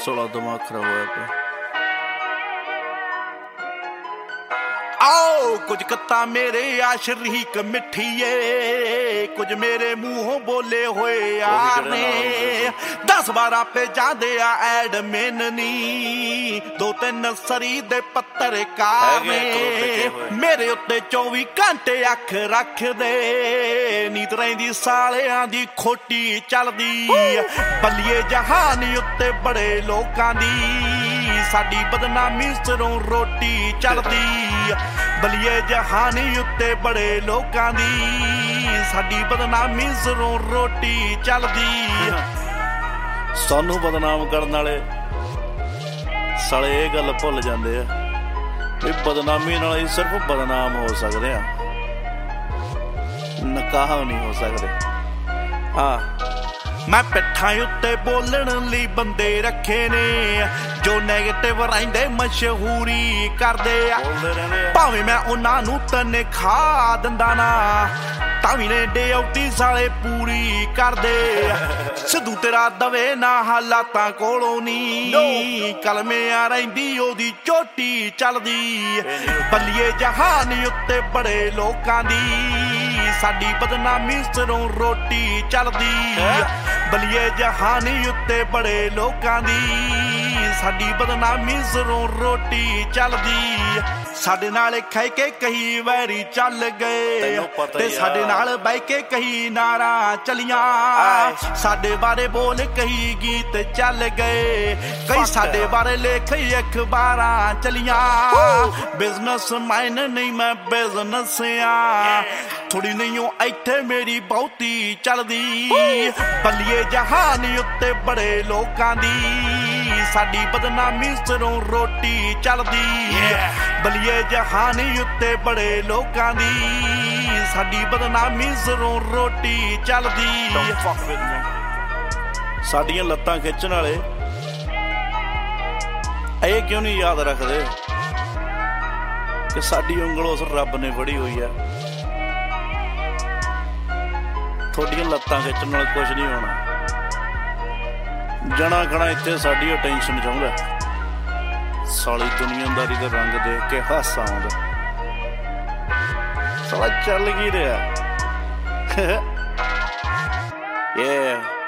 ਸਾਲਾ ਦਿਮਾਗ ਖਰਾਬ ਹੋਇਆ ਪਿਆ। आओ कुछ कत्ता मेरे आ शरीक मिठीए, कुछ मेरे मुंहों बोले होए यार ने। 10-12 पे जादे आ एडमिन नी, 2-3 सरी दे पत्रकार ने। मेरे उत्ते 24 घंटे अख रख दे, नीत रहिंदी सालियां दी खोटी चलदी। बल्लिए जहान उत्ते बड़े लोकां दी, साडी बदनामी सिरों रोटी चलदी। बलिए जहानी उत्ते बड़े लोकां दी, साडी बदनामी सिरों रोटी चलदी। सानू बदनाम करन वाले साले ये गल भुल जांदे आ भी बदनामी नाल ही सिर्फ बदनाम हो सकदे आ, नकाह नहीं हो सकदे। हाँ मैं पिट्ठां उत्ते बोलण लई बंदे रखे ने, जो नैगेटिव रहिंदे मशहूरी करदे आ। भावें मैं उन्हां नूं तनखा दिंदा ना, तावी ने ड्यूटी साले पूरी करदे। सिद्धू तेरा दवे ना हालातां कोलों नी, कलमियां रहिंदी ओदी चोटी चलदी। बल्लिए जहान उत्ते बड़े लोकां दी, साडी बदनामी सिरों रोटी चलदी। बलिए जहानी उत्ते बड़े लोकां दी, साडी बदनामी सिरों रोटी चलदी। साडे नाल खाई के कई वैरी चल गए, ते साडे नाल बह के कई नारा चलियां। साडे बारे बोल कई गीत चल गए, कई साडे बारे लिख अखबारां चलियां। बिजनेस मैन नहीं मैं बिजनेस आ, थोड़ी नहीं हो इत्थे मेरी बहुती चलदी। बल्लिए जहान उत्ते बड़े लोकां दी, साडी बदनामी सिरों रोटी चलदी। बल्लिए जहान उत्ते बड़े लोकां दी, साडी बदनामी सिरों रोटी चलदी। साडियां लत्तां खिच्चण वाले ये क्यों नहीं याद रखदे कि साडी उंगल उस रब ने फड़ी हुई है। थोड़ियां लत्तां खिच्चण नाल कुछ नहीं होना, जना खना इत्थे साडी अटेंशन चाहुंदा। साली दुनियादारी दे रंग देख के हासा आउंदा, साला चल की रहा। Yeah